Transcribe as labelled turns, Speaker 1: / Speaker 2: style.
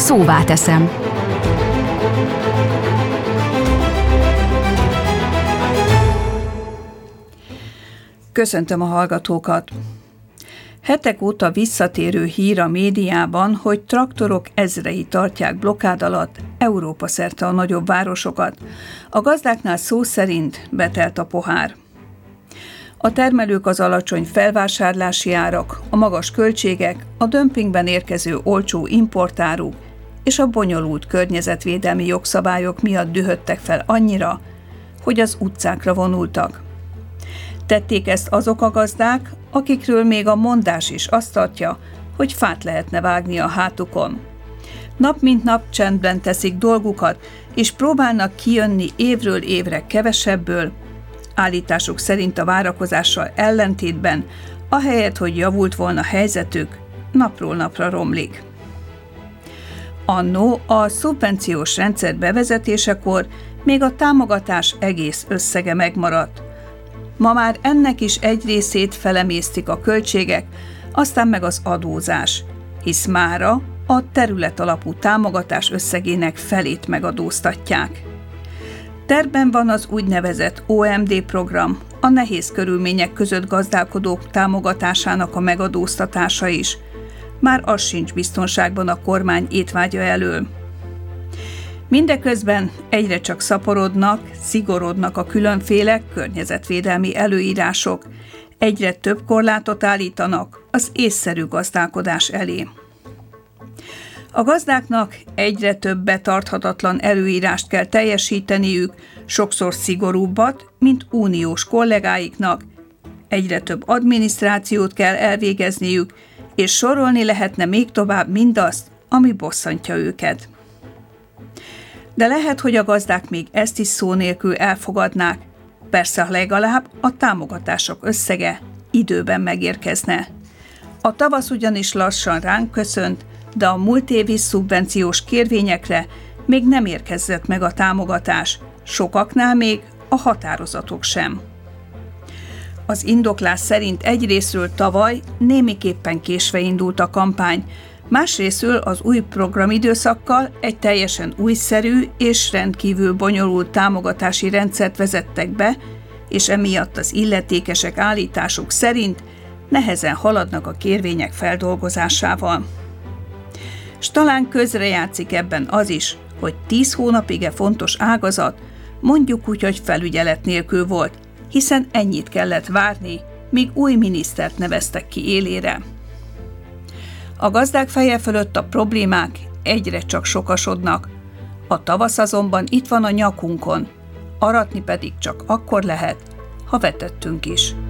Speaker 1: Szóvá teszem.
Speaker 2: Köszöntöm a hallgatókat! Hetek óta visszatérő hír a médiában, hogy traktorok ezrei tartják blokkád alatt Európa szerte a nagyobb városokat. A gazdáknál szó szerint betelt a pohár. A termelők az alacsony felvásárlási árak, a magas költségek, a dömpingben érkező olcsó importáruk és a bonyolult környezetvédelmi jogszabályok miatt dühödtek fel annyira, hogy az utcákra vonultak. Tették ezt azok a gazdák, akikről még a mondás is azt tartja, hogy fát lehetne vágni a hátukon. Nap mint nap csendben teszik dolgukat, és próbálnak kijönni évről évre kevesebből, állításuk szerint a várakozással ellentétben, ahelyett, hogy javult volna helyzetük, napról napra romlik. Annó a szubvenciós rendszer bevezetésekor még a támogatás egész összege megmaradt. Ma már ennek is egy részét felemésztik a költségek, aztán meg az adózás, hisz mára a terület alapú támogatás összegének felét megadóztatják. Tervben van az úgynevezett OMD program, a nehéz körülmények között gazdálkodók támogatásának a megadóztatása is. Már az sincs biztonságban a kormány étvágya elől. Mindeközben egyre csak szaporodnak, szigorodnak a különféle környezetvédelmi előírások, egyre több korlátot állítanak az észszerű gazdálkodás elé. A gazdáknak egyre több betarthatatlan előírást kell teljesíteniük, sokszor szigorúbbat, mint uniós kollégáiknak, egyre több adminisztrációt kell elvégezniük, és sorolni lehetne még tovább mindazt, ami bosszantja őket. De lehet, hogy a gazdák még ezt is szó nélkül elfogadnák, persze legalább a támogatások összege időben megérkezne. A tavasz ugyanis lassan ránk köszönt, de a múlt évi szubvenciós kérvényekre még nem érkezett meg a támogatás, sokaknál még a határozatok sem. Az indoklás szerint egyrészről tavaly némiképpen késve indult a kampány, másrészről az új programidőszakkal egy teljesen újszerű és rendkívül bonyolult támogatási rendszert vezettek be, és emiatt az illetékesek állításuk szerint nehezen haladnak a kérvények feldolgozásával. S talán közrejátszik ebben az is, hogy 10 hónapig fontos ágazat mondjuk úgy, hogy felügyelet nélkül volt, hiszen ennyit kellett várni, míg új minisztert neveztek ki élére. A gazdák feje fölött a problémák egyre csak sokasodnak. A tavasz azonban itt van a nyakunkon, aratni pedig csak akkor lehet, ha vetettünk is.